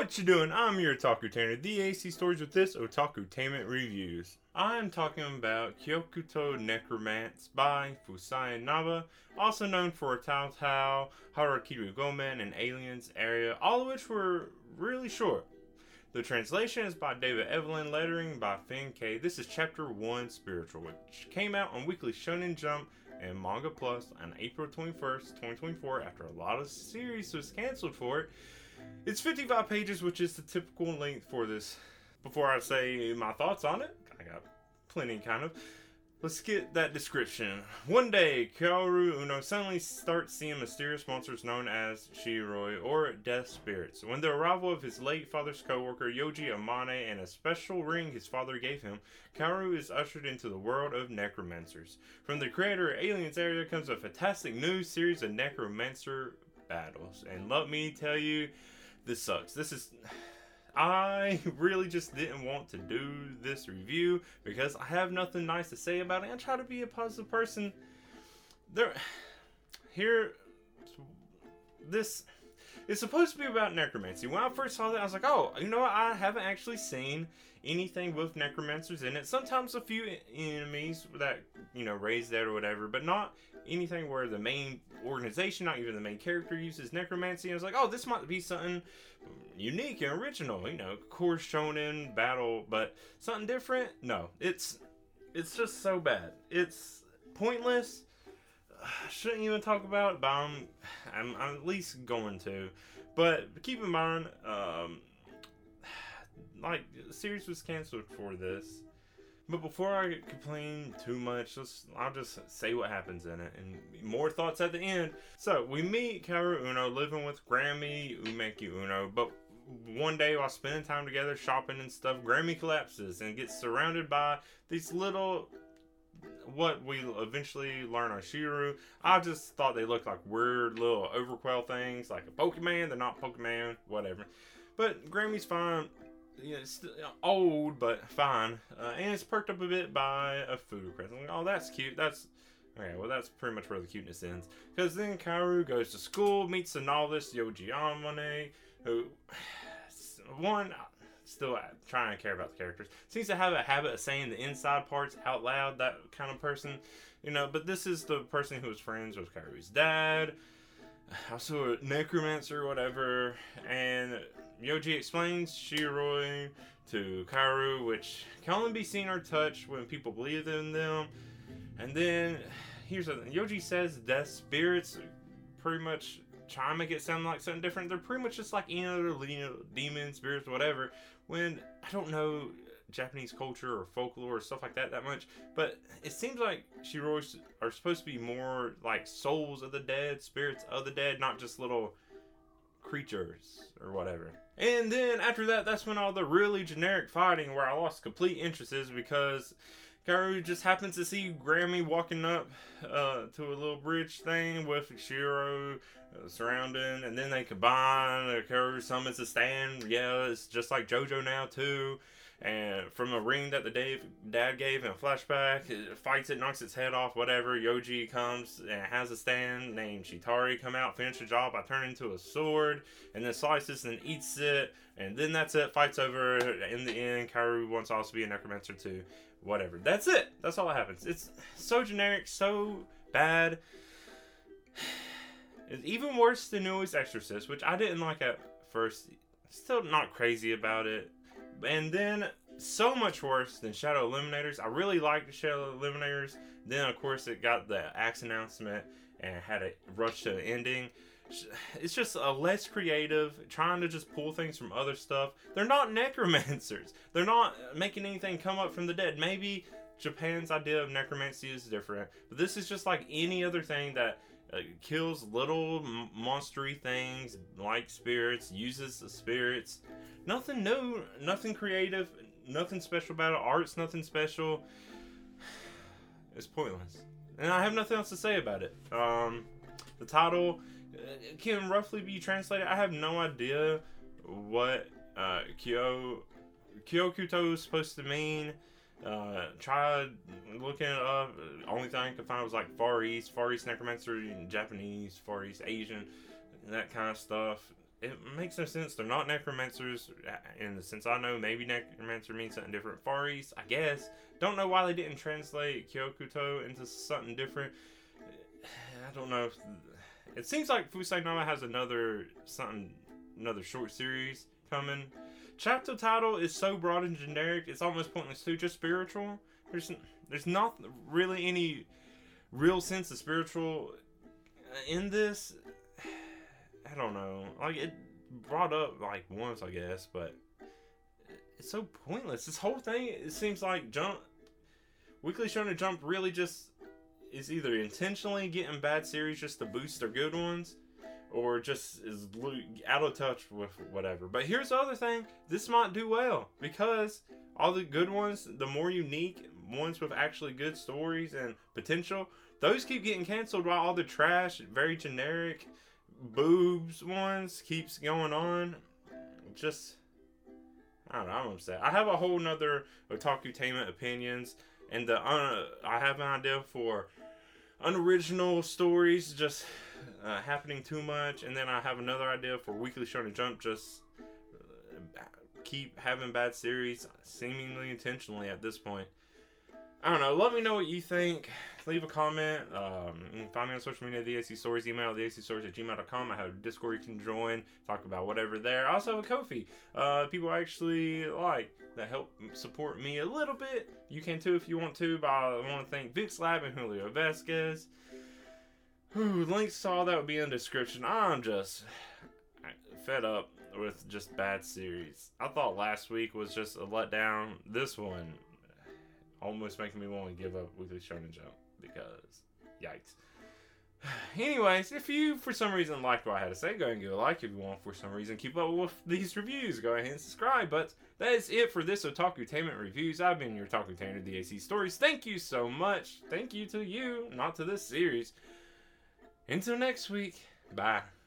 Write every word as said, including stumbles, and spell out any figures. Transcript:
What you doing? I'm your Otaku Tanner, the A C Stories with this Otakutainment Reviews. I'm talking about Kyokuto Necromance by Fusai Naba, also known for Tao Tao, Harakiru Gomen, and Aliens Area, all of which were really short. The translation is by David Evelyn, lettering by Finn K. This is Chapter one Spiritual, which came out on Weekly Shonen Jump and Manga Plus on April twenty-first, twenty twenty-four, after a lot of series was cancelled for it. It's fifty-five pages, which is the typical length for this. Before I say my thoughts on it, I got plenty kind of. Let's get that description. One day, Kaoru Uno suddenly starts seeing mysterious monsters known as Shiroi, or death spirits. When the arrival of his late father's co-worker, Yoji Amane, and a special ring his father gave him, Kaoru is ushered into the world of necromancers. From the creator of Aliens Area comes a fantastic new series of necromancer battles. And let me tell you, this sucks. This is... I really just didn't want to do this review because I have nothing nice to say about it. I try to be a positive person. There, here, this is supposed to be about necromancy. When I first saw that, I was like, oh, you know what? I haven't actually seen anything with necromancers in it. Sometimes a few enemies that, you know, raise that or whatever, but not anything where the main organization, not even the main character, uses necromancy. I was like, oh, this might be something unique and original, you know, of course, shonen battle, but something different. No, it's it's just so bad. It's pointless. I shouldn't even talk about it, but I'm, I'm, I'm at least going to. But keep in mind, um, like, the series was canceled for this. But before I complain too much, let's, I'll just say what happens in it, and more thoughts at the end. So, we meet Kaoru Uno living with Grammy Umeki Uno, but one day while spending time together shopping and stuff, Grammy collapses and gets surrounded by these little, what we eventually learn are Shiru. I just thought they looked like weird little overquell things, like a Pokemon. They're not Pokemon, whatever. But Grammy's fine. Yeah, it's old, but fine. Uh, and it's perked up a bit by a food crest. Like, oh, that's cute. That's... Okay, well, that's pretty much where the cuteness ends. Because then Kaoru goes to school, meets the novelist Yoji Amane, who... One, still trying to care about the characters. Seems to have a habit of saying the inside parts out loud, that kind of person. You know, but this is the person who was friends with Kaoru's dad. Also a necromancer or whatever. And Yoji explains Shiroi to Kaoru, which can only be seen or touched when people believe in them. And then, here's a Yoji says death spirits pretty much try to make it sound like something different. They're pretty much just like any other, you know, demons, spirits, whatever. When, I don't know Japanese culture or folklore or stuff like that that much, but it seems like Shirois are supposed to be more like souls of the dead, spirits of the dead, not just little creatures or whatever. And then after that, that's when all the really generic fighting where I lost complete interest is, because Kaoru just happens to see Grammy walking up uh, to a little bridge thing with Shiro uh, surrounding, and then they combine. Uh, Kaoru summons a stand. Yeah, it's just like JoJo now too. And from a ring that the Dave, dad gave in a flashback, it fights it, knocks its head off, whatever. Yoji comes and has a stand named Chitari come out, finish the job by turning into a sword, and then slices and eats it, and then that's it, fights over. In the end, Kaoru wants to also be a necromancer too. Whatever. That's it. That's all that happens. It's so generic, so bad. It's even worse than Newest Exorcist, which I didn't like at first. Still not crazy about it. And then, so much worse than Shadow Eliminators. I really liked Shadow Eliminators. Then, of course, it got the axe announcement and had a rush to the ending. It's just a less creative, trying to just pull things from other stuff. They're not necromancers. They're not making anything come up from the dead. Maybe Japan's idea of necromancy is different, but this is just like any other thing that uh, kills little m- monstery things like spirits, uses the spirits. Nothing new, nothing creative, nothing special about it. Art's nothing special. It's pointless. And I have nothing else to say about it. Um, the title can roughly be translated. I have no idea what uh, Kyo Kyokuto is supposed to mean. Uh, tried looking it up. Only thing I could find was like Far East, Far East Necromancer, Japanese, Far East Asian, that kind of stuff. it makes no sense. They're not necromancers, in the sense I know. Maybe necromancer means something different. Far East, I guess. Don't know why they didn't translate Kyokuto into something different. I don't know. If, it seems like Fusai Nama has another something, another short series coming. Chapter title is so broad and generic, it's almost pointless too. Just spiritual. There's there's not really any real sense of spiritual in this. I don't know. Like, it brought up like once, I guess, but it's so pointless. This whole thing, it seems like Jump, Weekly Shonen Jump really just is either intentionally getting bad series just to boost their good ones, or just is out of touch with whatever. But here's the other thing. This might do well, because all the good ones, the more unique ones with actually good stories and potential, those keep getting canceled, while all the trash, very generic boobs ones keeps going on. Just, I don't know, I'm upset. I have a whole nother Otakutainment opinions, and the uh, I have an idea for unoriginal stories just uh, happening too much, and then I have another idea for Weekly Shonen Jump just uh, keep having bad series, seemingly intentionally at this point. I don't know. Let me know what you think. Leave a comment. Um, you can find me on social media, the A C Stories, email the A C Stories at gmail dot com. I have a Discord you can join, talk about whatever there. I also have a Ko-fi. Uh, people I actually like that help support me a little bit. You can too if you want to, but I want to thank Vix Lab and Julio Vasquez. Whew, links to all that would be in the description. I'm just fed up with just bad series. I thought last week was just a letdown. This one almost making me want to give up Weekly Shonen Jump, because yikes. Anyways, if you for some reason liked what I had to say, go ahead and give a like. If you want for some reason keep up with these reviews, go ahead and subscribe. But that is it for this Otakutainment Reviews. I've been your Otakutainer, the A C Stories. Thank you so much. Thank you to you, not to this series. Until next week, bye.